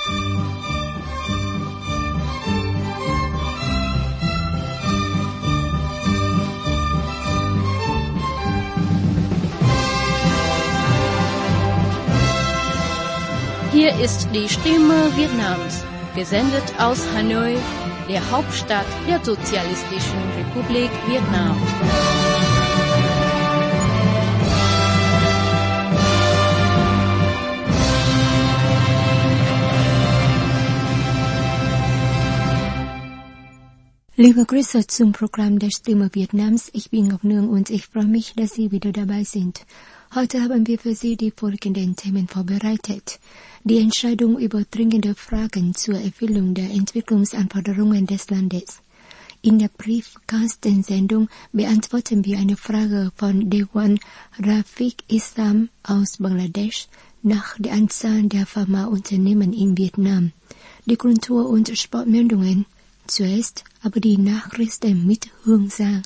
Hier ist die Stimme Vietnams, gesendet aus Hanoi, der Hauptstadt der Sozialistischen Republik Vietnam. Liebe Grüße zum Programm der Stimme Vietnams. Ich bin Ngọc Nương und ich freue mich, dass Sie wieder dabei sind. Heute haben wir für Sie die folgenden Themen vorbereitet. Die Entscheidung über dringende Fragen zur Erfüllung der Entwicklungsanforderungen des Landes. In der Briefkastensendung beantworten wir eine Frage von Dewan Rafiq Islam aus Bangladesch nach der Anzahl der Pharmaunternehmen in Vietnam. Die Kultur- und Sportmeldungen. Zuerst aber die Nachrichten mit Hương Giang.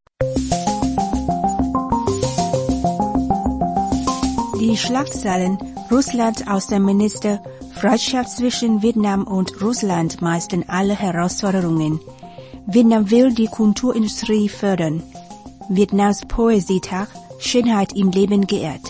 Die Schlagzeilen Russland-Außenminister, Freundschaft zwischen Vietnam und Russland meistern alle Herausforderungen. Vietnam will die Kulturindustrie fördern. Vietnams Poesietag, Schönheit im Leben geehrt.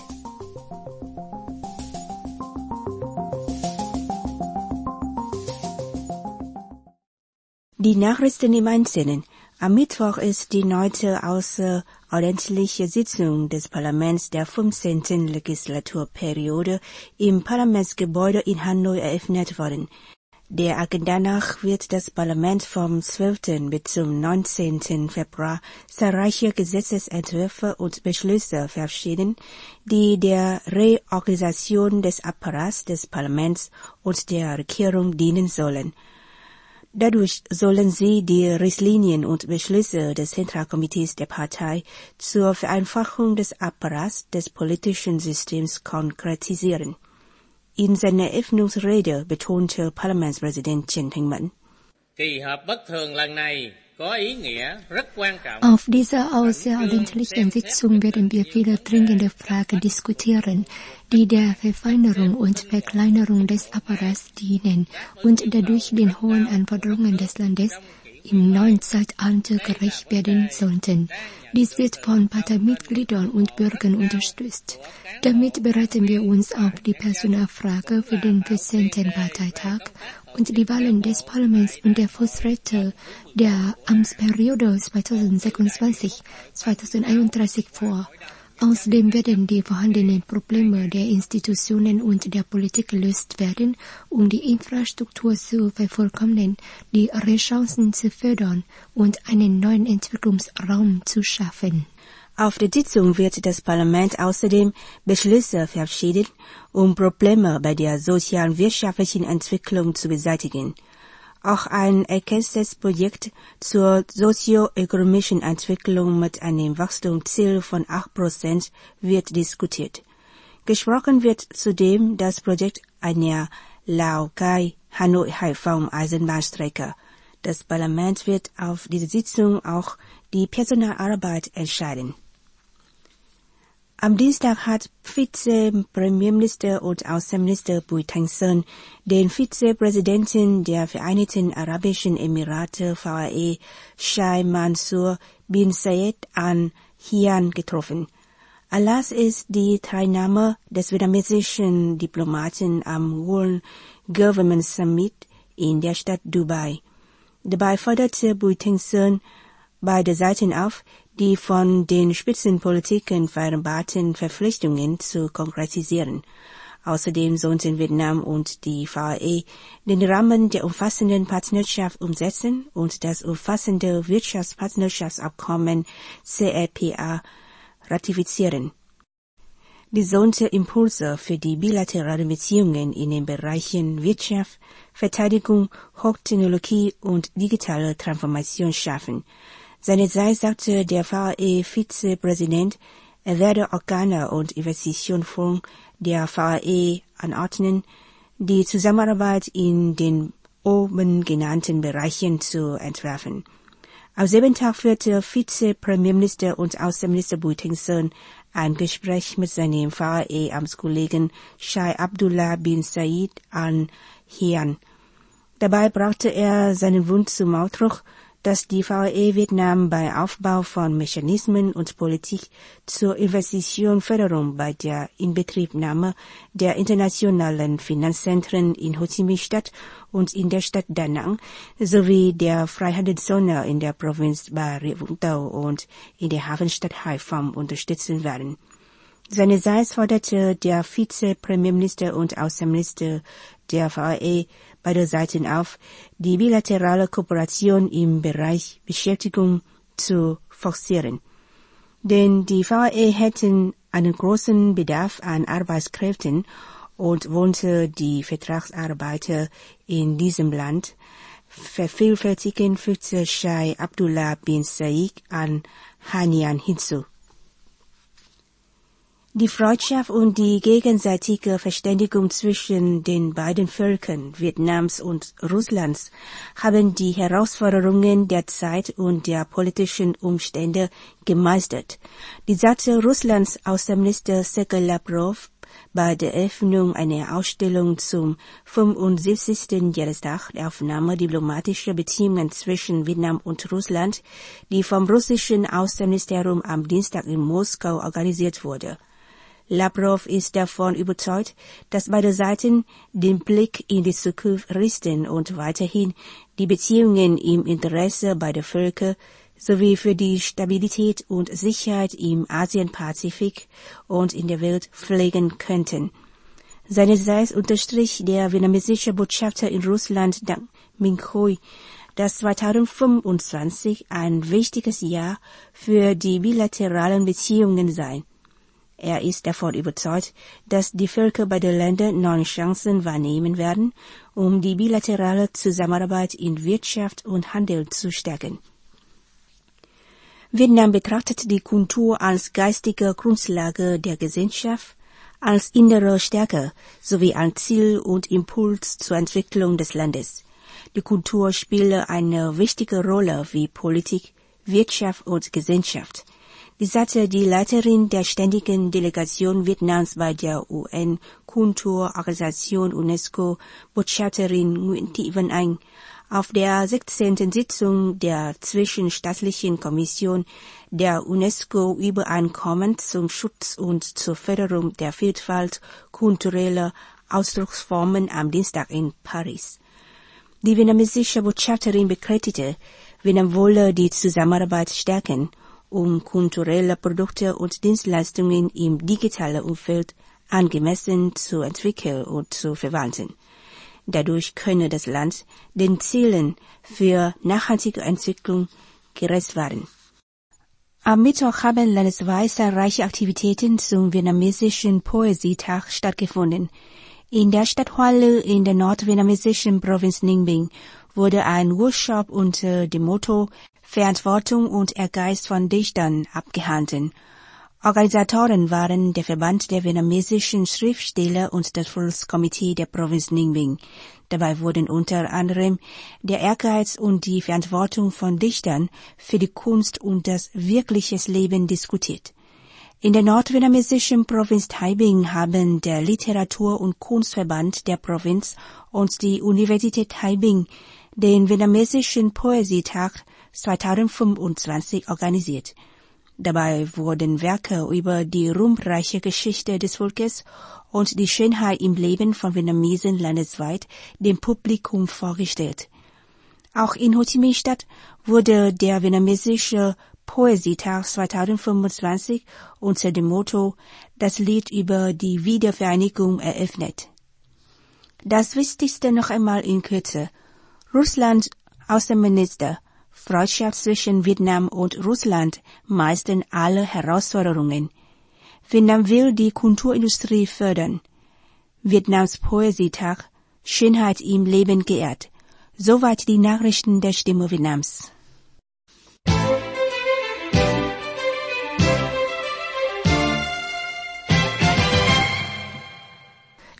Die Nachrichten im Einzelnen. Am Mittwoch ist die 9. außerordentliche Sitzung des Parlaments der 15. Legislaturperiode im Parlamentsgebäude in Hanoi eröffnet worden. Der Agenda nach wird das Parlament vom 12. bis zum 19. Februar zahlreiche Gesetzesentwürfe und Beschlüsse verabschieden, die der Reorganisation des Apparats des Parlaments und der Regierung dienen sollen. Dadurch sollen sie die Richtlinien und Beschlüsse des Zentralkomitees der Partei zur Vereinfachung des Apparats des politischen Systems konkretisieren. In seiner Eröffnungsrede betonte Parlamentspräsident Trần Thanh Mẫn: Auf dieser außerordentlichen Sitzung werden wir viele dringende Fragen diskutieren, die der Verfeinerung und Verkleinerung des Apparats dienen und dadurch den hohen Anforderungen des Landes im neuen Zeitalter gerecht werden sollten. Dies wird von Parteimitgliedern und Bürgern unterstützt. Damit bereiten wir uns auf die Personalfrage für den 14. Parteitag und die Wahlen des Parlaments und der Vorsitzenden der Amtsperiode 2026-2031 vor. Außerdem werden die vorhandenen Probleme der Institutionen und der Politik gelöst werden, um die Infrastruktur zu vervollkommnen, die Chancen zu fördern und einen neuen Entwicklungsraum zu schaffen. Auf der Sitzung wird das Parlament außerdem Beschlüsse verabschieden, um Probleme bei der sozialen wirtschaftlichen Entwicklung zu beseitigen. Auch ein Erkenntnisprojekt zur sozioökonomischen Entwicklung mit einem Wachstumsziel von 8% wird diskutiert. Gesprochen wird zudem das Projekt einer Lào-Cai-Hanoi-Haiphong-Eisenbahnstrecke. Das Parlament wird auf dieser Sitzung auch die Personalarbeit entscheiden. Am Dienstag hat Vize-Premierminister und Außenminister Bùi Thanh Sơn den Vizepräsidenten der Vereinigten Arabischen Emirate VAE, Sheikh Mansour bin Zayed Al Nahyan getroffen. Anlass ist die Teilnahme des vietnamesischen Diplomaten am World Government Summit in der Stadt Dubai. Dabei forderte Bùi Thanh Sơn beide Seiten auf, die von den Spitzenpolitikern vereinbarten Verpflichtungen zu konkretisieren. Außerdem sollten Vietnam und die VAE den Rahmen der umfassenden Partnerschaft umsetzen und das umfassende Wirtschaftspartnerschaftsabkommen CEPA ratifizieren. Dies sollte Impulse für die bilateralen Beziehungen in den Bereichen Wirtschaft, Verteidigung, Hochtechnologie und digitale Transformation schaffen. Seinerseits sagte der VAE-Vizepräsident, er werde Organe und Investitionsfonds der VAE anordnen, die Zusammenarbeit in den oben genannten Bereichen zu entwerfen. Am selben Tag führte Vizepremierminister und Außenminister Bùi Thanh Sơn ein Gespräch mit seinem VAE-Amtskollegen Scheich Abdullah bin Said al-Nahyan. Dabei brachte er seinen Wunsch zum Ausdruck, dass die VAE Vietnam bei Aufbau von Mechanismen und Politik zur Investitionsförderung bei der Inbetriebnahme der internationalen Finanzzentren in Ho Chi Minh Stadt und in der Stadt Da Nang sowie der Freihandelszone in der Provinz Bà Rịa Vũng Tàu und in der Hafenstadt Haiphong unterstützen werden. Seinerseits forderte der Vize-Premierminister und Außenminister der VAE beide Seiten auf, die bilaterale Kooperation im Bereich Beschäftigung zu forcieren. Denn die VAE hätten einen großen Bedarf an Arbeitskräften und wollte die Vertragsarbeiter in diesem Land vervielfältigen, fügte Scheich Abdullah bin Said al-Nahyan hinzu. Die Freundschaft und die gegenseitige Verständigung zwischen den beiden Völkern Vietnams und Russlands haben die Herausforderungen der Zeit und der politischen Umstände gemeistert. Die sagte Russlands Außenminister Sergei Lavrov bei der Eröffnung einer Ausstellung zum 75. Jahrestag der Aufnahme diplomatischer Beziehungen zwischen Vietnam und Russland, die vom russischen Außenministerium am Dienstag in Moskau organisiert wurde. Lavrov ist davon überzeugt, dass beide Seiten den Blick in die Zukunft richten und weiterhin die Beziehungen im Interesse beider Völker sowie für die Stabilität und Sicherheit im Asien-Pazifik und in der Welt pflegen könnten. Seinerseits unterstrich der vietnamesische Botschafter in Russland Dang Minh Huy, dass 2025 ein wichtiges Jahr für die bilateralen Beziehungen sei. Er ist davon überzeugt, dass die Völker beider Länder neue Chancen wahrnehmen werden, um die bilaterale Zusammenarbeit in Wirtschaft und Handel zu stärken. Vietnam betrachtet die Kultur als geistige Grundlage der Gesellschaft, als innere Stärke sowie als Ziel und Impuls zur Entwicklung des Landes. Die Kultur spiele eine wichtige Rolle wie Politik, Wirtschaft und Gesellschaft. Die sagte die Leiterin der ständigen Delegation Vietnams bei der UN-Kulturorganisation UNESCO, Botschafterin Nguyễn Thị Vân Anh, auf der 16. Sitzung der Zwischenstaatlichen Kommission der UNESCO-Übereinkommen zum Schutz und zur Förderung der Vielfalt kultureller Ausdrucksformen am Dienstag in Paris. Die vietnamesische Botschafterin bekräftigte, Vietnam wolle die Zusammenarbeit stärken, um kulturelle Produkte und Dienstleistungen im digitalen Umfeld angemessen zu entwickeln und zu verwalten. Dadurch könne das Land den Zielen für nachhaltige Entwicklung gerecht werden. Am Mittwoch haben landesweit zahlreiche Aktivitäten zum vietnamesischen Poesietag stattgefunden. In der Stadt Hoa Lư in der nordvietnamesischen Provinz Ninh Bình wurde ein Workshop unter dem Motto Verantwortung und Ehrgeiz von Dichtern abgehalten. Organisatoren waren der Verband der vietnamesischen Schriftsteller und das Volkskomitee der Provinz Ninh Bình. Dabei wurden unter anderem der Ehrgeiz und die Verantwortung von Dichtern für die Kunst und das wirkliche Leben diskutiert. In der nordvietnamesischen Provinz Thái Bình haben der Literatur- und Kunstverband der Provinz und die Universität Thái Bình den vietnamesischen Poesietag 2025 organisiert. Dabei wurden Werke über die ruhmreiche Geschichte des Volkes und die Schönheit im Leben von Vietnamesen landesweit dem Publikum vorgestellt. Auch in Ho Chi Minh Stadt wurde der vietnamesische Poesietag 2025 unter dem Motto Das Lied über die Wiedervereinigung eröffnet. Das Wichtigste noch einmal in Kürze. Russland Außenminister. Freundschaft zwischen Vietnam und Russland meistern alle Herausforderungen. Vietnam will die Kulturindustrie fördern. Vietnams Poesietag, Schönheit im Leben geehrt. Soweit die Nachrichten der Stimme Vietnams.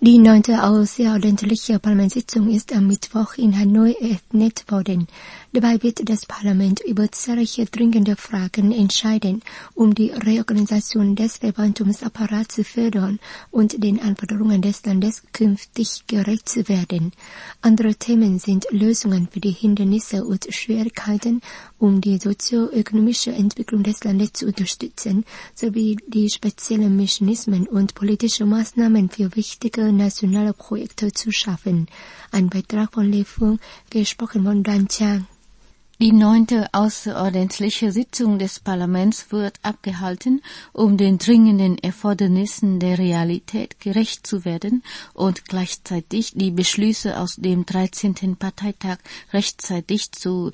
Die 9. außerordentliche Parlamentssitzung ist am Mittwoch in Hanoi eröffnet worden. Dabei wird das Parlament über zahlreiche dringende Fragen entscheiden, um die Reorganisation des Verwaltungsapparats zu fördern und den Anforderungen des Landes künftig gerecht zu werden. Andere Themen sind Lösungen für die Hindernisse und Schwierigkeiten, um die sozioökonomische Entwicklung des Landes zu unterstützen, sowie die speziellen Mechanismen und politische Maßnahmen für wichtige nationale Projekte zu schaffen. Ein Beitrag von Lê Phương, gesprochen von Dan Chang. Die 9. außerordentliche Sitzung des Parlaments wird abgehalten, um den dringenden Erfordernissen der Realität gerecht zu werden und gleichzeitig die Beschlüsse aus dem 13. Parteitag rechtzeitig zu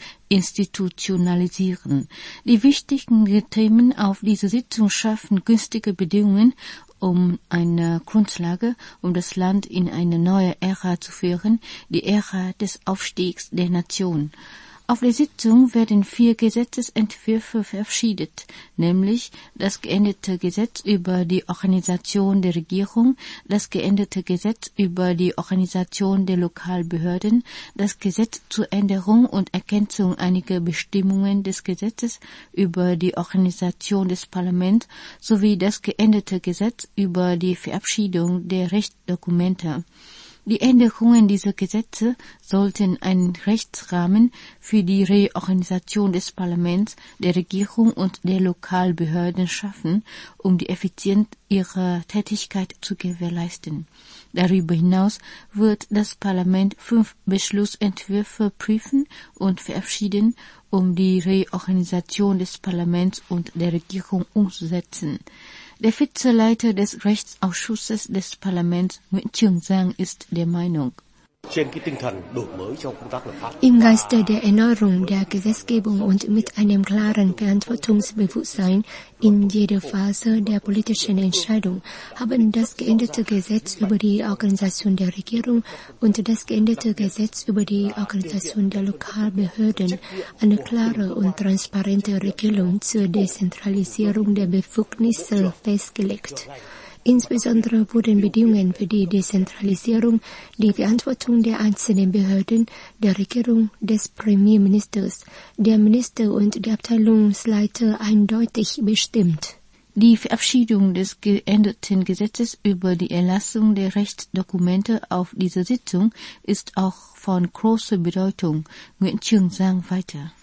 institutionalisieren. Die wichtigen Themen auf dieser Sitzung schaffen günstige Bedingungen, um eine Grundlage, um das Land in eine neue Ära zu führen, die Ära des Aufstiegs der Nation. Auf der Sitzung werden 4 Gesetzesentwürfe verabschiedet, nämlich das geänderte Gesetz über die Organisation der Regierung, das geänderte Gesetz über die Organisation der Lokalbehörden, das Gesetz zur Änderung und Ergänzung einiger Bestimmungen des Gesetzes über die Organisation des Parlaments sowie das geänderte Gesetz über die Verabschiedung der Rechtsdokumente. Die Änderungen dieser Gesetze sollten einen Rechtsrahmen für die Reorganisation des Parlaments, der Regierung und der Lokalbehörden schaffen, um die Effizienz ihrer Tätigkeit zu gewährleisten. Darüber hinaus wird das Parlament 5 Beschlussentwürfe prüfen und verabschieden, um die Reorganisation des Parlaments und der Regierung umzusetzen. Der Vizeleiter des Rechtsausschusses des Parlaments, Nguyễn Trường Giang, ist der Meinung: Im Geiste der Erneuerung der Gesetzgebung und mit einem klaren Verantwortungsbewusstsein in jeder Phase der politischen Entscheidung haben das geänderte Gesetz über die Organisation der Regierung und das geänderte Gesetz über die Organisation der Lokalbehörden eine klare und transparente Regelung zur Dezentralisierung der Befugnisse festgelegt. Insbesondere wurden Bedingungen für die Dezentralisierung, die Verantwortung der einzelnen Behörden, der Regierung, des Premierministers, der Minister und der Abteilungsleiter eindeutig bestimmt. Die Verabschiedung des geänderten Gesetzes über die Erlassung der Rechtsdokumente auf dieser Sitzung ist auch von großer Bedeutung. Nguyễn Trường Giang weiter.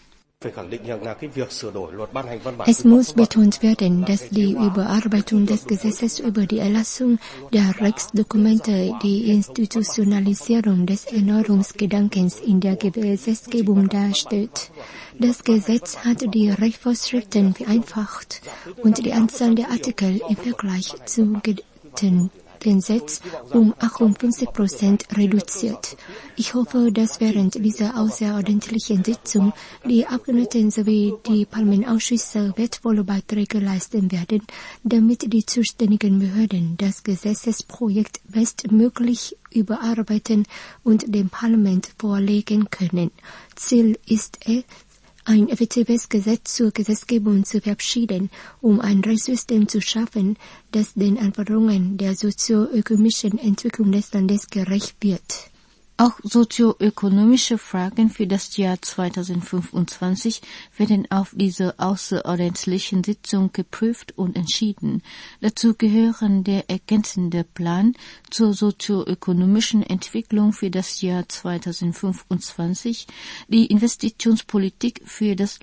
Es muss betont werden, dass die Überarbeitung des Gesetzes über die Erlassung der Rechtsdokumente die Institutionalisierung des Erneuerungsgedankens in der Gesetzgebung darstellt. Das Gesetz hat die Rechtsvorschriften vereinfacht und die Anzahl der Artikel im Vergleich zum Gesetz um 58% reduziert. Ich hoffe, dass während dieser außerordentlichen Sitzung die Abgeordneten sowie die Parlamentausschüsse wertvolle Beiträge leisten werden, damit die zuständigen Behörden das Gesetzesprojekt bestmöglich überarbeiten und dem Parlament vorlegen können. Ziel ist es, ein effektives Gesetz zur Gesetzgebung zu verabschieden, um ein Rechtssystem zu schaffen, das den Anforderungen der sozioökonomischen Entwicklung des Landes gerecht wird. Auch sozioökonomische Fragen für das Jahr 2025 werden auf dieser außerordentlichen Sitzung geprüft und entschieden. Dazu gehören der ergänzende Plan zur sozioökonomischen Entwicklung für das Jahr 2025, die Investitionspolitik für das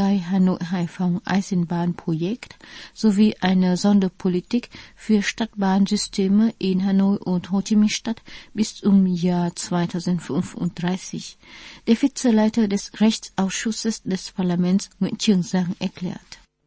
Laogai-Hanoi-Haiphong-Eisenbahnprojekt sowie eine Sonderpolitik für Stadtbahnsysteme in Hanoi und Ho Chi Minh Stadt bis zum Jahr 2035. Der Vizeleiter des Rechtsausschusses des Parlaments, Nguyễn Trường Giang, erklärt.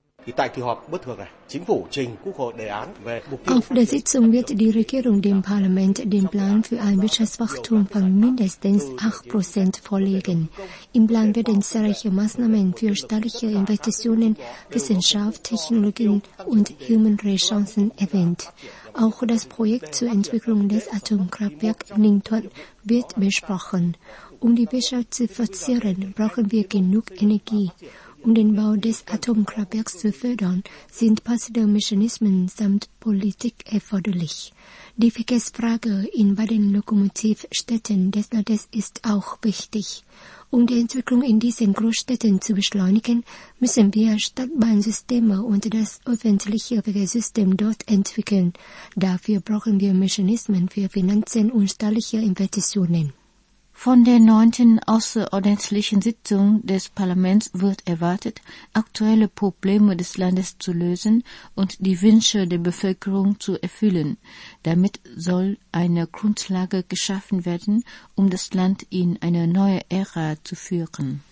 Auf der Sitzung wird die Regierung dem Parlament den Plan für ein Wirtschaftswachstum von mindestens 8% vorlegen. Im Plan werden zahlreiche Maßnahmen für staatliche Investitionen, Wissenschaft, Technologien und Human Ressourcen erwähnt. Auch das Projekt zur Entwicklung des Atomkraftwerks Ninh Thuận wird besprochen. Um die Wirtschaft zu forcieren, brauchen wir genug Energie. Um den Bau des Atomkraftwerks zu fördern, sind passende Mechanismen samt Politik erforderlich. Die Verkehrsfrage in beiden Lokomotivstädten des Landes ist auch wichtig. Um die Entwicklung in diesen Großstädten zu beschleunigen, müssen wir Stadtbahnsysteme und das öffentliche Verkehrssystem dort entwickeln. Dafür brauchen wir Mechanismen für Finanzen und staatliche Investitionen. Von der 9. außerordentlichen Sitzung des Parlaments wird erwartet, aktuelle Probleme des Landes zu lösen und die Wünsche der Bevölkerung zu erfüllen. Damit soll eine Grundlage geschaffen werden, um das Land in eine neue Ära zu führen.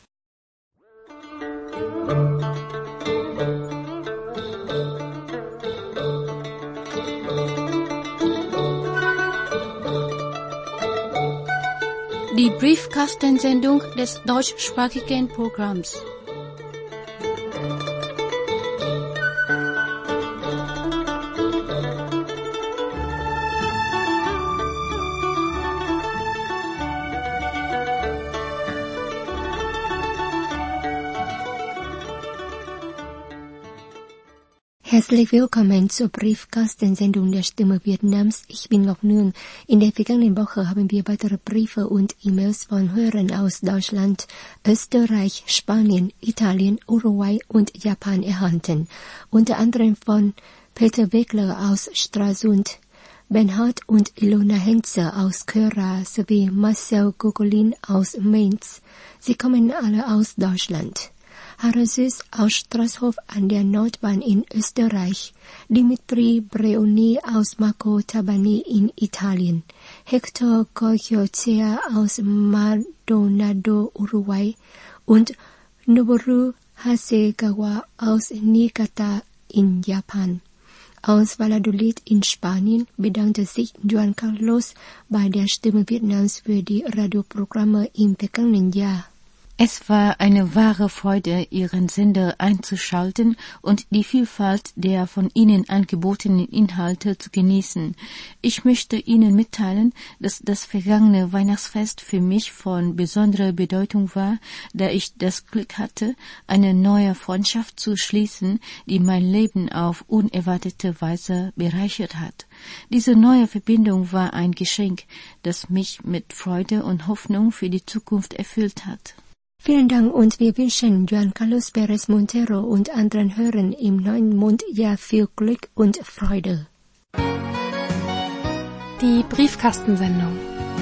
Die Briefkastensendung des deutschsprachigen Programms. Herzlich willkommen zur Briefkastensendung der Stimme Vietnams. Ich bin Ngọc Nương. In der vergangenen Woche haben wir weitere Briefe und E-Mails von Hörern aus Deutschland, Österreich, Spanien, Italien, Uruguay und Japan erhalten. Unter anderem von Peter Wegler aus Stralsund, Bernhard und Ilona Henze aus Köra sowie Marcel Gogolin aus Mainz. Sie kommen alle aus Deutschland. Harald Süß aus Straßhof an der Nordbahn in Österreich, Dimitri Breoni aus Marco Tabani in Italien, Hector Goyocea aus Maldonado, Uruguay und Noboru Hasegawa aus Niigata in Japan. Aus Valladolid in Spanien bedankte sich Juan Carlos bei der Stimme Vietnams für die Radioprogramme im vergangenen Jahr. Es war eine wahre Freude, Ihren Sender einzuschalten und die Vielfalt der von Ihnen angebotenen Inhalte zu genießen. Ich möchte Ihnen mitteilen, dass das vergangene Weihnachtsfest für mich von besonderer Bedeutung war, da ich das Glück hatte, eine neue Freundschaft zu schließen, die mein Leben auf unerwartete Weise bereichert hat. Diese neue Verbindung war ein Geschenk, das mich mit Freude und Hoffnung für die Zukunft erfüllt hat. Vielen Dank und wir wünschen Juan Carlos Perez Montero und anderen Hörern im neuen Mondjahr viel Glück und Freude. Die Briefkastensendung.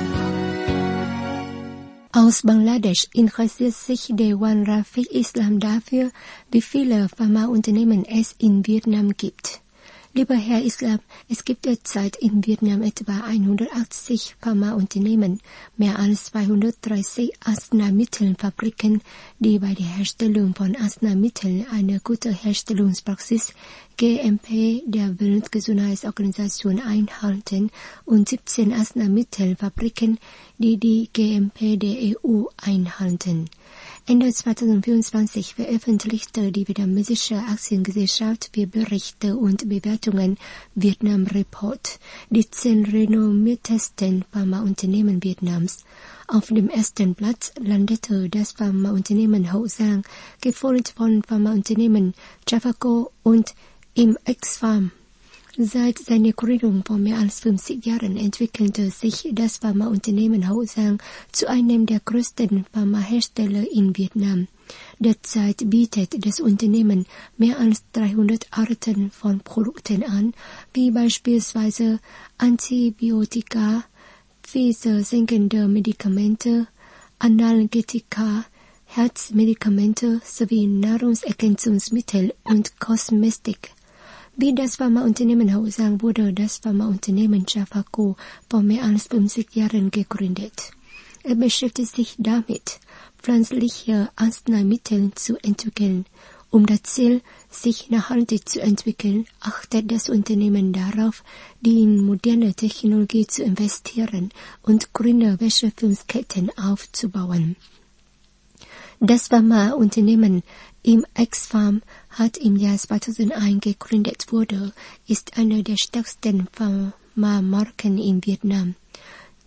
Aus Bangladesch interessiert sich der Wan Rafiq Islam dafür, wie viele Pharmaunternehmen es in Vietnam gibt. Lieber Herr Islam, es gibt derzeit in Vietnam etwa 180 Pharmaunternehmen, mehr als 230 Arzneimittelfabriken, die bei der Herstellung von Arzneimitteln eine gute Herstellungspraxis GMP der Weltgesundheitsorganisation einhalten und 17 Arzneimittelfabriken, die die GMP der EU einhalten. Ende 2024 veröffentlichte die vietnamesische Aktiengesellschaft für Berichte und Bewertungen Vietnam Report die 10 renommiertesten Pharmaunternehmen Vietnams. Auf dem ersten Platz landete das Pharmaunternehmen Hậu Giang, gefolgt von Pharmaunternehmen Javaco und Imex-Pharm. Seit seiner Gründung vor mehr als 50 Jahren entwickelte sich das Pharmaunternehmen Hậu Giang zu einem der größten Pharmahersteller in Vietnam. Derzeit bietet das Unternehmen mehr als 300 Arten von Produkten an, wie beispielsweise Antibiotika, fiebersenkende Medikamente, Analgetika, Herzmedikamente sowie Nahrungsergänzungsmittel und Kosmetik. Wie das Pharmaunternehmen Hậu Giang wurde das Pharmaunternehmen Javaco vor mehr als 50 Jahren gegründet. Er beschäftigt sich damit, pflanzliche Arzneimittel zu entwickeln. Um das Ziel, sich nachhaltig zu entwickeln, achtet das Unternehmen darauf, in moderne Technologie zu investieren und grüne Wertschöpfungsketten aufzubauen. Das Pharmaunternehmen Imex-Pharm hat im Jahr 2001 gegründet wurde, ist eine der stärksten Pharmamarken in Vietnam.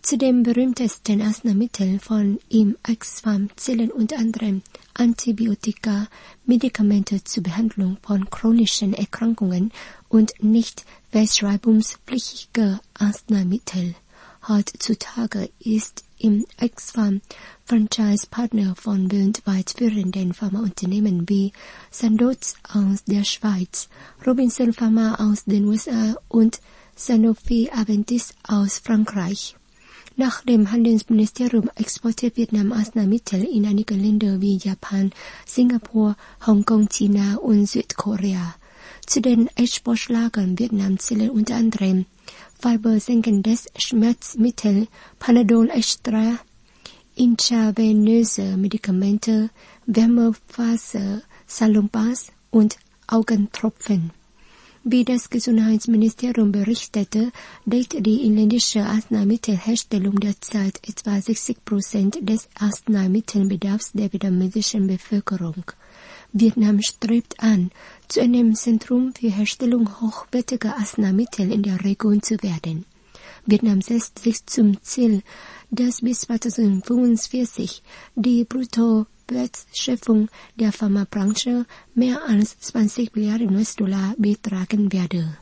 Zu den berühmtesten Arzneimitteln von ihm Oxfam zählen unter anderem Antibiotika, Medikamente zur Behandlung von chronischen Erkrankungen und nicht verschreibungspflichtige Arzneimittel. Heutzutage ist im Oxfam Franchise-Partner von weltweit führenden Pharmaunternehmen wie Sandoz aus der Schweiz, Robinson Pharma aus den USA und Sanofi Aventis aus Frankreich. Nach dem Handelsministerium exportiert Vietnam Arzneimittel in einige Länder wie Japan, Singapur, Hongkong, China und Südkorea. Zu den Exportschlagern Vietnam zählen unter anderem fibersenkendes Schmerzmittel, Panadol Extra, intravenöse Medikamente, Wärmefaser, Salonpas und Augentropfen. Wie das Gesundheitsministerium berichtete, deckt die inländische Arzneimittelherstellung derzeit etwa 60% des Arzneimittelbedarfs der vietnamesischen Bevölkerung. Vietnam strebt an, zu einem Zentrum für Herstellung hochwertiger Arzneimittel in der Region zu werden. Vietnam setzt sich zum Ziel, dass bis 2045 die Bruttowertschöpfung der Pharmabranche mehr als 20 Milliarden US-Dollar betragen werde.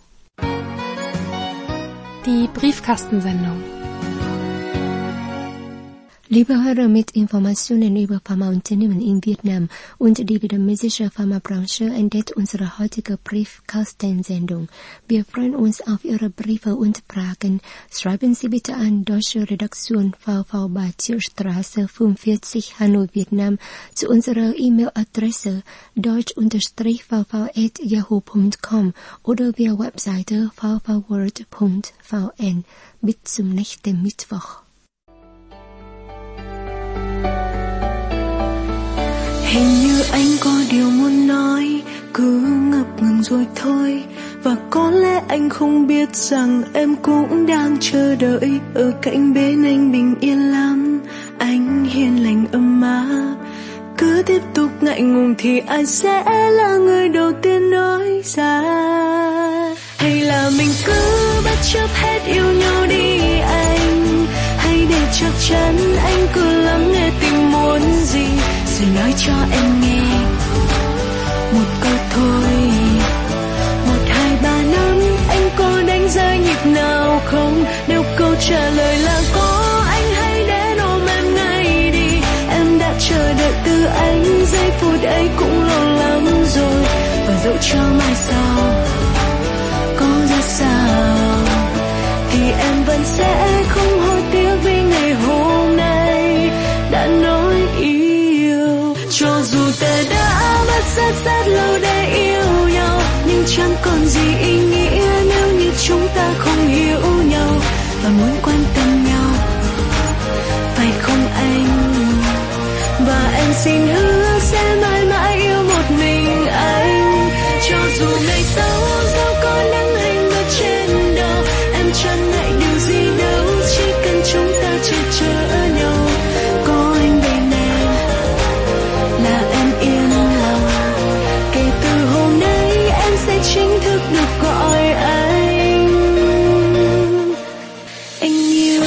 Die Briefkastensendung. Liebe Hörer, mit Informationen über Pharmaunternehmen in Vietnam und die vietnamesische Pharmabranche endet unsere heutige Briefkastensendung. Wir freuen uns auf Ihre Briefe und Fragen. Schreiben Sie bitte an Deutsche Redaktion VV Bachierstraße 45 Hanoi, Vietnam zu unserer E-Mail-Adresse deutsch-vv@yahoo.com oder via Webseite vvworld.vn. Bis zum nächsten Mittwoch. Hình như anh có điều muốn nói, cứ ngập ngừng rồi thôi. Và có lẽ anh không biết rằng em cũng đang chờ đợi. Ở cạnh bên anh bình yên lắm, anh hiền lành ấm áp. Cứ tiếp tục ngại ngùng thì ai sẽ là người đầu tiên nói ra? Hay là mình cứ bất chấp hết yêu nhau đi anh? Hay để chắc chắn anh cứ lắng nghe tình muốn gì rồi nói cho em nghe một câu thôi. 1, 2, 3 năm anh có đánh giá nhịp nào không? Nếu câu trả lời là có, anh hãy để ôm em ngay đi. Em đã chờ đợi từ anh, giây phút ấy cũng lâu lắm rồi. Và dẫu cho mai sau có ra sao thì em vẫn sẽ không hối tiếc vì ngày hôm nay đã nói yêu. Cho dù ta đã mất rất lâu để yêu nhau, nhưng chẳng còn gì ý nghĩa nếu như chúng ta không hiểu nhau và muốn quan tâm nhau, phải không anh? Và em xin hứa sẽ mãi mãi yêu một mình anh. Cho dù ngày sau dẫu có nắng hay mưa trên đầu, em chẳng ngại điều gì đâu, chỉ cần chúng ta che chở nhau. Có anh bên em là em yên lòng. Kể từ hôm nay em sẽ chính thức được gọi anh yêu.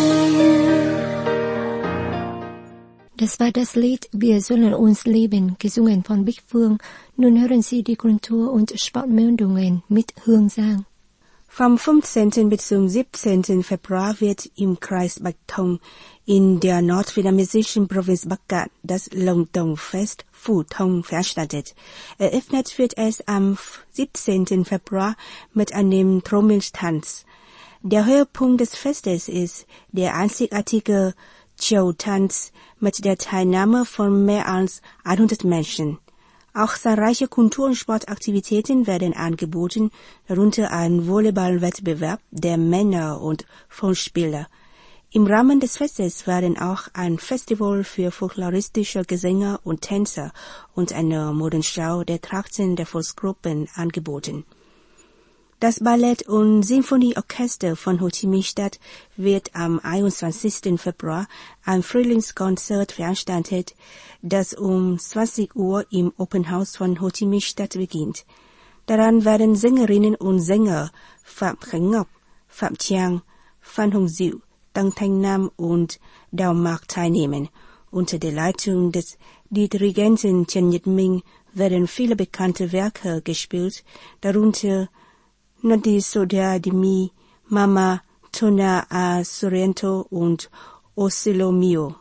Das war das Lied Wir sollen uns lieben, gesungen von Bích Phương. Nun hören Sie die Kultur- und Sportmeldungen mit Hương Giang. Vom 15. bis zum 17. Februar wird im Kreis Bạch Thông in der nordvietnamesischen Provinz Bắc Cạn das Lồng-Tồng-Fest Phu Thong veranstaltet. Eröffnet wird es am 17. Februar mit einem Trommeltanz. Der Höhepunkt des Festes ist der einzigartige Chau-Tanz mit der Teilnahme von mehr als 100 Menschen. Auch zahlreiche Kultur- und Sportaktivitäten werden angeboten, darunter ein Volleyballwettbewerb der Männer und Volksspieler. Im Rahmen des Festes werden auch ein Festival für folkloristische Gesänge und Tänzer und eine Modenschau der Trachten der Volksgruppen angeboten. Das Ballett- und Sinfonieorchester von Ho Chi Minh Stadt wird am 21. Februar ein Frühlingskonzert veranstaltet, das um 20 Uhr im Open House von Ho Chi Minh Stadt beginnt. Daran werden Sängerinnen und Sänger Phạm Khánh Ngọc, Phạm Trang, Phan Hồng Diệu, Tăng Thanh Nam und Daumark teilnehmen. Unter der Leitung des Dirigenten Chen Nhật-minh werden viele bekannte Werke gespielt, darunter Noti Soda de Mi, Mama, Tona a Sorrento und Osilo Mio.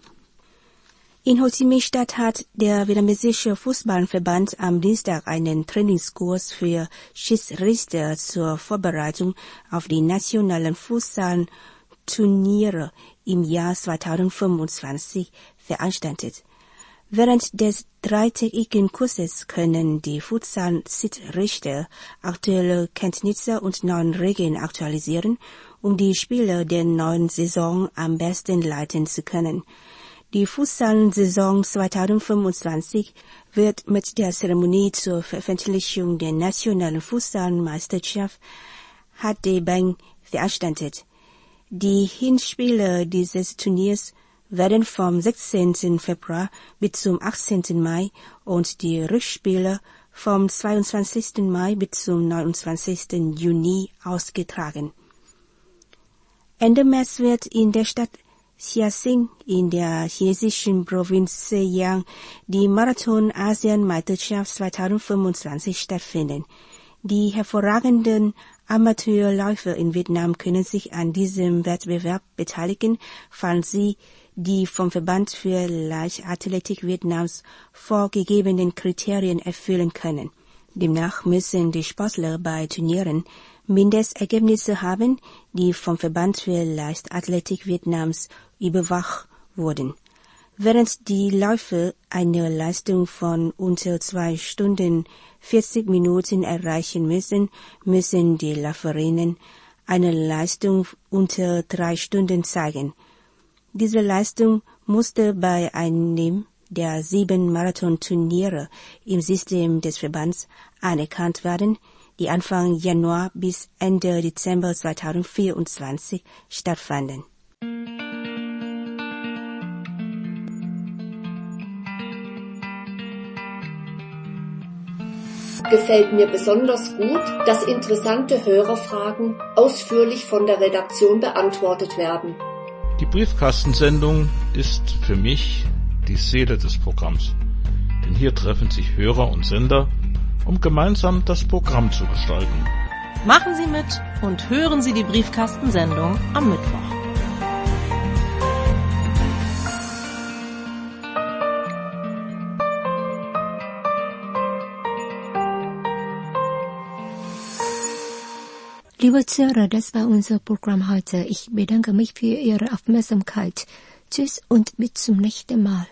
In Ho Chi Minh Stadt hat der vietnamesische Fußballverband am Dienstag einen Trainingskurs für Schiedsrichter zur Vorbereitung auf die nationalen Fußballturniere im Jahr 2025 veranstaltet. Während des dreitägigen Kurses können die Futsal-Schiedsrichter aktuelle Kenntnisse und neue Regeln aktualisieren, um die Spiele der neuen Saison am besten leiten zu können. Die Futsal-Saison 2025 wird mit der Zeremonie zur Veröffentlichung der nationalen Futsal-Meisterschaft HT-Bang veranstaltet. Die Hinspiele dieses Turniers werden vom 16. Februar bis zum 18. Mai und die Rückspiele vom 22. Mai bis zum 29. Juni ausgetragen. Ende März wird in der Stadt Xiaxing in der chinesischen Provinz Zhejiang die Marathon-Asien-Meisterschaft 2025 stattfinden. Die hervorragenden Amateurläufer in Vietnam können sich an diesem Wettbewerb beteiligen, falls sie die vom Verband für Leichtathletik Vietnams vorgegebenen Kriterien erfüllen können. Demnach müssen die Sportler bei Turnieren Mindestergebnisse haben, die vom Verband für Leichtathletik Vietnams überwacht wurden. Während die Läufer eine Leistung von unter 2 Stunden 40 Minuten erreichen müssen, müssen die Läuferinnen eine Leistung unter 3 Stunden zeigen. Diese Leistung musste bei einem der 7 Marathonturniere im System des Verbands anerkannt werden, die Anfang Januar bis Ende Dezember 2024 stattfanden. Gefällt mir besonders gut, dass interessante Hörerfragen ausführlich von der Redaktion beantwortet werden. Die Briefkastensendung ist für mich die Seele des Programms. Denn hier treffen sich Hörer und Sender, um gemeinsam das Programm zu gestalten. Machen Sie mit und hören Sie die Briefkastensendung am Mittwoch. Liebe Zuhörer, das war unser Programm heute. Ich bedanke mich für Ihre Aufmerksamkeit. Tschüss und bis zum nächsten Mal.